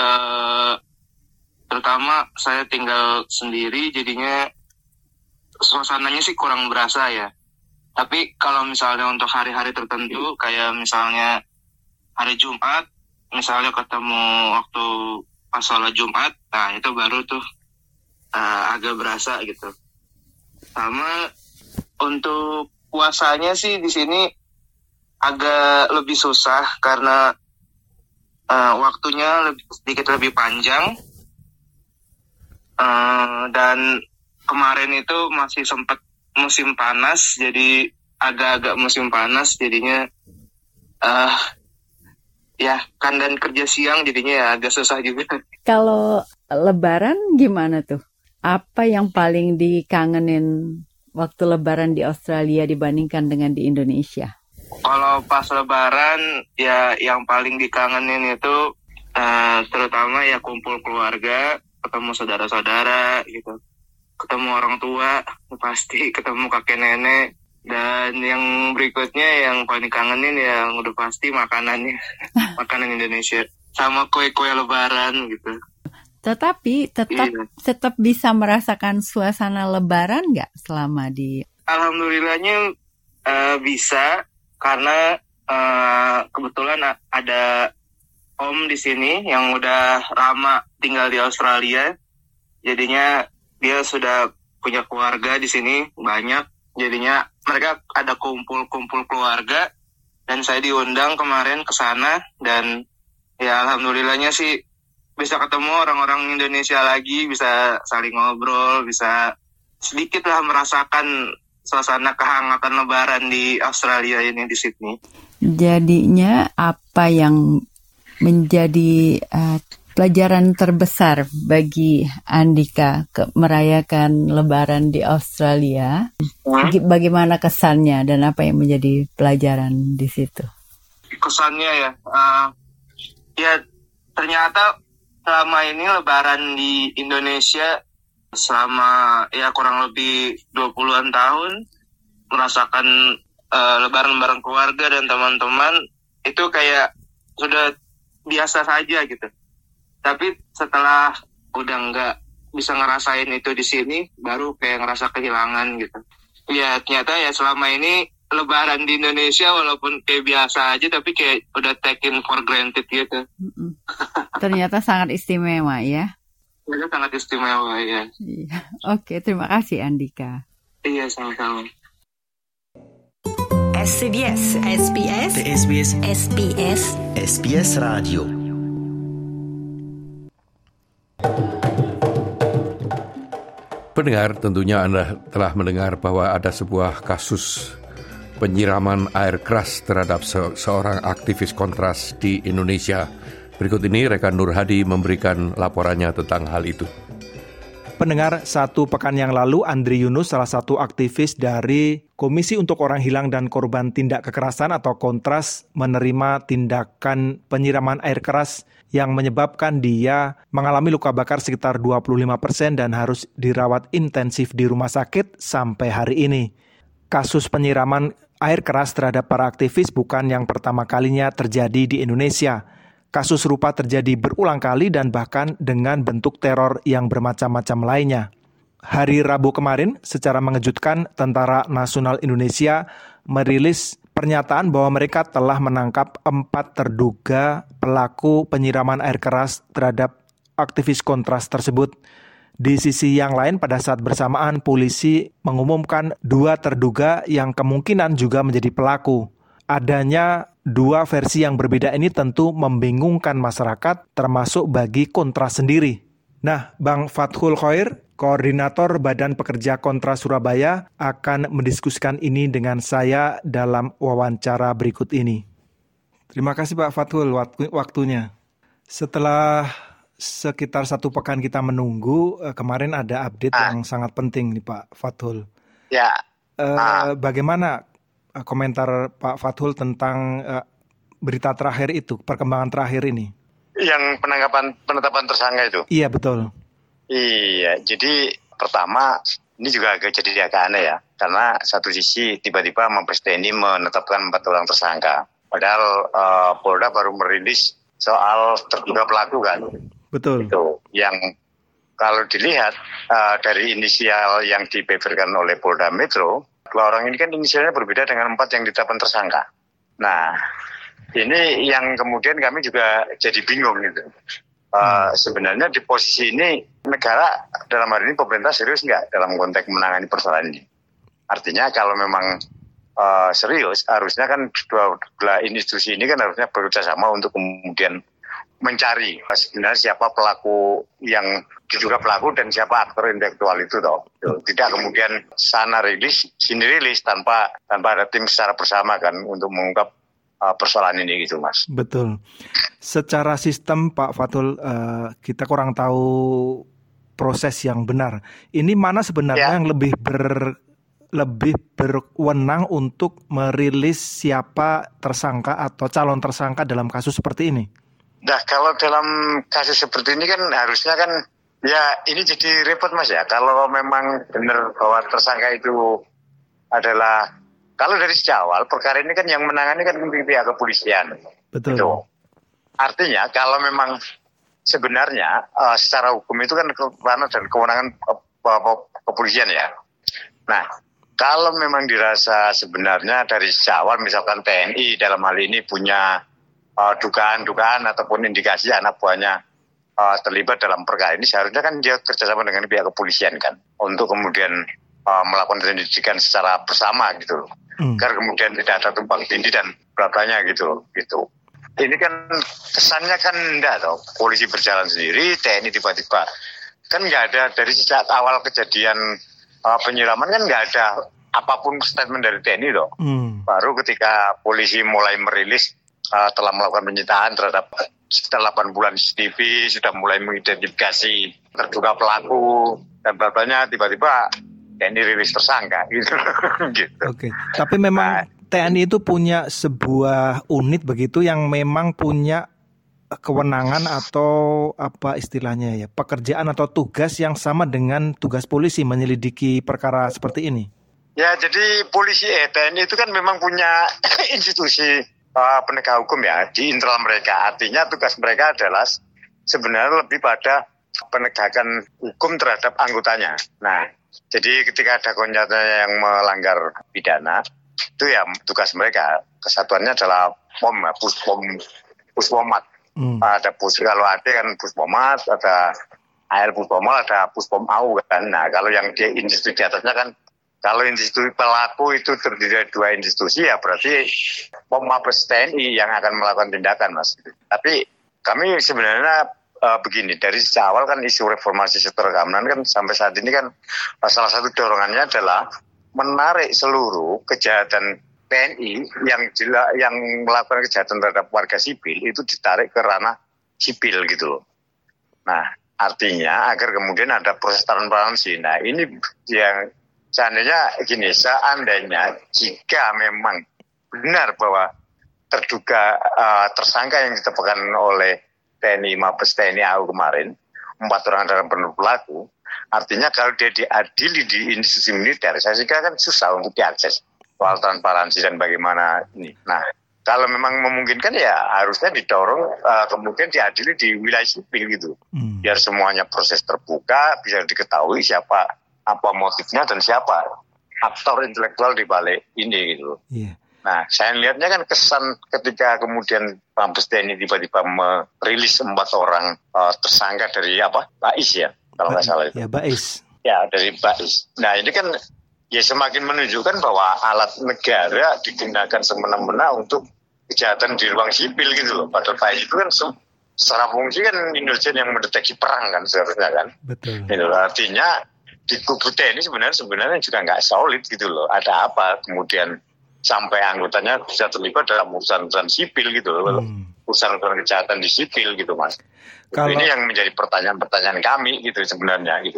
terutama saya tinggal sendiri, jadinya suasananya sih kurang berasa ya. Tapi kalau misalnya untuk hari-hari tertentu kayak misalnya hari Jumat, misalnya ketemu waktu pas sholat Jumat, nah itu baru tuh agak berasa gitu. Sama untuk puasanya sih di sini agak lebih susah karena waktunya sedikit lebih panjang, dan kemarin itu masih sempat musim panas, jadi agak-agak musim panas jadinya ya kan, dan kerja siang jadinya ya agak susah juga. Kalau lebaran gimana tuh? Apa yang paling dikangenin waktu lebaran di Australia dibandingkan dengan di Indonesia? Kalau pas lebaran ya yang paling dikangenin itu terutama ya kumpul keluarga, ketemu saudara-saudara gitu, ketemu orang tua, pasti ketemu kakek nenek. Dan yang berikutnya yang paling kangenin yang udah pasti makanannya, makanan Indonesia sama kue-kue lebaran gitu. Tetapi tetap bisa merasakan suasana lebaran nggak selama di... Alhamdulillahnya bisa, karena kebetulan ada om di sini yang udah lama tinggal di Australia. Jadinya dia sudah punya keluarga di sini banyak. Jadinya mereka ada kumpul-kumpul keluarga dan saya diundang kemarin ke sana, dan ya alhamdulillahnya sih bisa ketemu orang-orang Indonesia lagi, bisa saling ngobrol, bisa sedikit lah merasakan suasana kehangatan lebaran di Australia ini, di Sydney. Jadinya apa yang menjadi pelajaran terbesar bagi Andika merayakan Lebaran di Australia? Bagaimana kesannya dan apa yang menjadi pelajaran di situ? Kesannya ya ternyata selama ini Lebaran di Indonesia selama ya kurang lebih 20-an tahun merasakan Lebaran bareng keluarga dan teman-teman itu kayak sudah biasa saja gitu. Tapi setelah udah nggak bisa ngerasain itu di sini, baru kayak ngerasa kehilangan gitu. Ya ternyata ya selama ini Lebaran di Indonesia walaupun kayak biasa aja, tapi kayak udah taken for granted gitu. Ternyata sangat istimewa ya. Ternyata sangat istimewa ya. Oke, terima kasih Andika. Iya, sama-sama. SBS Radio. Pendengar, tentunya Anda telah mendengar bahwa ada sebuah kasus penyiraman air keras terhadap seorang aktivis kontras di Indonesia. Berikut ini rekan Nur Hadi memberikan laporannya tentang hal itu. Pendengar, 1 pekan yang lalu Andri Yunus, salah satu aktivis dari Komisi untuk Orang Hilang dan Korban Tindak Kekerasan atau Kontras, menerima tindakan penyiraman air keras yang menyebabkan dia mengalami luka bakar sekitar 25% dan harus dirawat intensif di rumah sakit sampai hari ini. Kasus penyiraman air keras terhadap para aktivis bukan yang pertama kalinya terjadi di Indonesia. Kasus serupa terjadi berulang kali dan bahkan dengan bentuk teror yang bermacam-macam lainnya. Hari Rabu kemarin, secara mengejutkan, Tentara Nasional Indonesia merilis pernyataan bahwa mereka telah menangkap 4 terduga pelaku penyiraman air keras terhadap aktivis kontras tersebut. Di sisi yang lain, pada saat bersamaan, polisi mengumumkan 2 terduga yang kemungkinan juga menjadi pelaku. Adanya 2 versi yang berbeda ini tentu membingungkan masyarakat, termasuk bagi kontras sendiri. Nah, Bang Fathul Khoir, Koordinator Badan Pekerja Kontras Surabaya, akan mendiskusikan ini dengan saya dalam wawancara berikut ini. Terima kasih Pak Fathul waktunya. Setelah sekitar 1 pekan kita menunggu, kemarin ada update yang sangat penting nih Pak Fathul. Ya. Bagaimana komentar Pak Fathul tentang berita terakhir itu, perkembangan terakhir ini? Yang penetapan tersangka itu? Iya, betul. Iya, jadi pertama ini juga jadi agak aneh ya, karena satu sisi tiba-tiba Mabes TNI menetapkan 4 orang tersangka. Padahal Polda baru merilis soal terduga pelaku kan. Betul. Itu yang kalau dilihat dari inisial yang dibeberkan oleh Polda Metro, 2 orang ini kan inisialnya berbeda dengan 4 yang ditetapkan tersangka. Nah, ini yang kemudian kami juga jadi bingung gitu. Sebenarnya di posisi ini negara dalam hal ini pemerintah serius nggak dalam konteks menangani persoalan ini? Artinya kalau memang serius, harusnya kan dua institusi ini kan harusnya bekerja sama untuk kemudian mencari sebenarnya siapa pelaku yang diduga pelaku dan siapa aktor intelektual itu toh. Tidak kemudian sana rilis, sini rilis tanpa ada tim secara bersama kan untuk mengungkap persoalan ini gitu Mas. Betul. Secara sistem Pak Fathul, kita kurang tahu proses yang benar. Ini mana sebenarnya yang lebih berwenang untuk merilis siapa tersangka atau calon tersangka dalam kasus seperti ini? Nah, kalau dalam kasus seperti ini kan harusnya kan ya ini jadi repot Mas ya. Kalau memang benar bahwa tersangka itu adalah, kalau dari sejak awal perkara ini kan yang menangani kan pihak kepolisian. Betul. Gitu. Artinya kalau memang sebenarnya secara hukum itu kan ranah dan kewenangan kepolisian ya. Nah, kalau memang dirasa sebenarnya dari sejak awal misalkan TNI dalam hal ini punya dugaan-dugaan ataupun indikasi anak buahnya terlibat dalam perkara ini, seharusnya kan dia kerjasama dengan pihak kepolisian kan untuk kemudian melakukan penyelidikan secara bersama gitu loh. Agar kemudian tidak ada tumpang tindih dan beratanya gitu. Ini kan kesannya kan enggak toh, polisi berjalan sendiri, TNI tiba-tiba kan nggak ada dari sejak awal kejadian penyiraman kan nggak ada apapun statement dari TNI toh. Baru ketika polisi mulai merilis telah melakukan penyitaan terhadap sekitar 8 bulan CCTV, sudah mulai mengidentifikasi terduga pelaku, dan bapaknya tiba-tiba TNI rilis tersangka gitu. Oke. Tapi memang TNI itu punya sebuah unit begitu yang memang punya kewenangan atau apa istilahnya ya, pekerjaan atau tugas yang sama dengan tugas polisi menyelidiki perkara seperti ini. Ya, jadi polisi TNI itu kan memang punya institusi penegak hukum ya di internal mereka. Artinya tugas mereka adalah sebenarnya lebih pada penegakan hukum terhadap anggotanya. Nah, jadi ketika ada konjanya yang melanggar pidana, itu ya tugas mereka. Kesatuannya adalah POM, Puspomat. Ada kalau ada kan Puspomat, ada AL Puspomat, ada Puspom AU kan. Nah, kalau yang di institusi di atasnya kan, kalau institusi pelaku itu terdiri dari 2 institusi, ya berarti POM Mabes TNI yang akan melakukan tindakan, Mas. Tapi kami sebenarnya begini, dari sejak awal kan isu reformasi sektor keamanan kan sampai saat ini kan salah satu dorongannya adalah menarik seluruh kejahatan TNI yang melakukan kejahatan terhadap warga sipil itu ditarik ke ranah sipil gitu loh. Nah, artinya agar kemudian ada proses transparansi. Nah, ini yang seandainya jika memang benar bahwa terduga tersangka yang ditetapkan oleh TNI Mabes TNI AU kemarin 4 orang adalah benar pelaku, artinya kalau dia diadili di institusi militer, saya kira kan susah untuk diakses soal transparansi dan bagaimana ini. Nah, kalau memang memungkinkan ya harusnya didorong kemudian diadili di wilayah sipil gitu, biar semuanya proses terbuka, bisa diketahui siapa, apa motifnya dan siapa aktor intelektual di balik ini gitu. Yeah. Nah, saya lihatnya kan kesan ketika kemudian Mabes TNI tiba-tiba merilis 4 orang tersangka dari Bais ya, kalau nggak salah itu. Ya, Bais. Ya, dari Bais. Nah, ini kan ya semakin menunjukkan bahwa alat negara digunakan semena-mena untuk kejahatan di ruang sipil gitu loh. Padahal Bais itu kan secara fungsi kan intelijen yang mendeteksi perang kan seharusnya kan. Betul. Itu artinya di kubu TNI sebenarnya juga nggak solid gitu loh. Ada apa kemudian sampai anggotanya bisa terlibat dalam urusan sipil gitu loh. Urusan kejahatan di sipil gitu, Mas. Ini yang menjadi pertanyaan kami gitu sebenarnya gitu.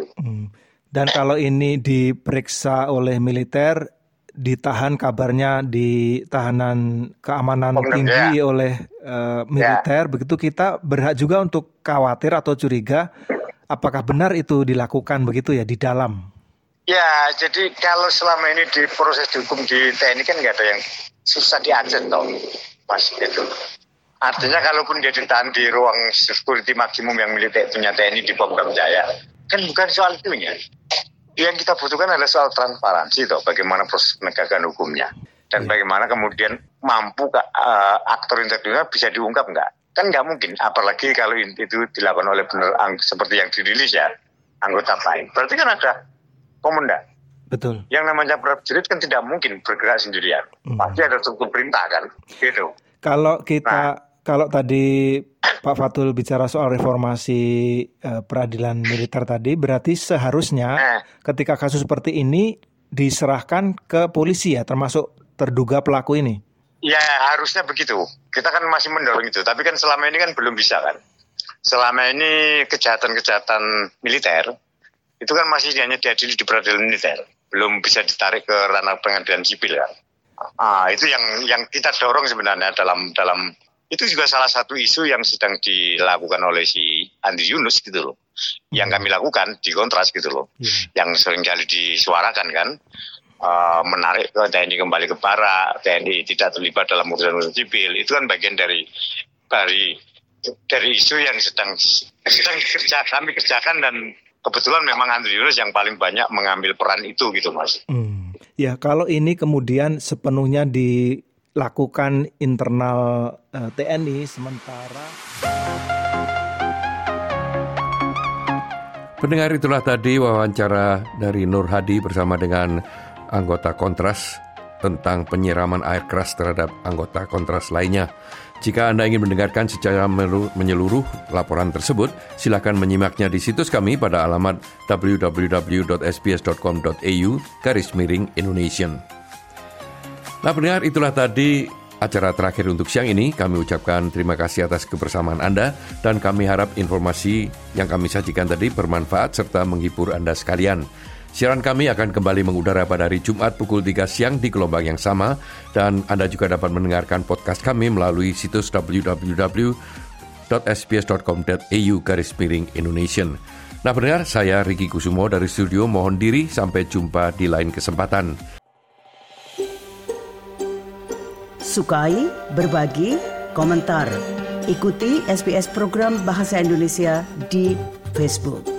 Dan kalau ini diperiksa oleh militer, ditahan kabarnya di tahanan keamanan tinggi oleh militer, begitu kita berhak juga untuk khawatir atau curiga apakah benar itu dilakukan begitu ya di dalam. Ya, jadi kalau selama ini di proses hukum di TNI kan nggak ada yang susah diakses toh, Mas itu. Artinya kalaupun dia ditahan di ruang security maksimum yang milik punya TNI di Pom Dam Jaya, kan bukan soal itunya. Yang kita butuhkan adalah soal transparansi toh, bagaimana proses penegakan hukumnya dan bagaimana kemudian mampu aktor intelektual bisa diungkap nggak? Kan nggak mungkin, apalagi kalau itu dilakukan oleh benar seperti yang dirilis ya anggota lain. Berarti kan ada komandan. Betul. Yang namanya prajurit kan tidak mungkin bergerak sendirian. Pasti ada struktur perintah kan, gitu. Kalau tadi Pak Fatul bicara soal reformasi peradilan militer tadi, berarti seharusnya ketika kasus seperti ini diserahkan ke polisi ya, termasuk terduga pelaku ini. Ya harusnya begitu. Kita kan masih mendorong itu, tapi kan selama ini kan belum bisa kan. Selama ini kejahatan-kejahatan militer itu kan masih hanya diadili di peradilan militer, belum bisa ditarik ke ranah pengadilan sipil kan. Itu yang kita dorong sebenarnya dalam itu juga salah satu isu yang sedang dilakukan oleh si Andri Yunus gitu loh. Yang kami lakukan di Kontras gitu loh. Yang seringkali disuarakan kan, menarik ke TNI kembali ke Barak, TNI tidak terlibat dalam urusan sipil. Itu kan bagian dari isu yang sedang kami kerjakan dan kebetulan memang Andri Yunus yang paling banyak mengambil peran itu gitu, Mas. Ya, kalau ini kemudian sepenuhnya dilakukan internal TNI sementara. Pendengar, itulah tadi wawancara dari Nur Hadi bersama dengan anggota Kontras tentang penyiraman air keras terhadap anggota Kontras lainnya. Jika Anda ingin mendengarkan secara menyeluruh laporan tersebut, silakan menyimaknya di situs kami pada alamat www.sbs.com.au/Indonesian. Nah pendengar, itulah tadi acara terakhir untuk siang ini, kami ucapkan terima kasih atas kebersamaan Anda dan kami harap informasi yang kami sajikan tadi bermanfaat serta menghibur Anda sekalian. Siaran kami akan kembali mengudara pada hari Jumat pukul 3 siang di gelombang yang sama dan Anda juga dapat mendengarkan podcast kami melalui situs www.sbs.com.au/Indonesian. Nah pendengar, saya Ricky Kusumo dari studio mohon diri sampai jumpa di lain kesempatan. Sukai, berbagi, komentar. Ikuti SBS program Bahasa Indonesia di Facebook.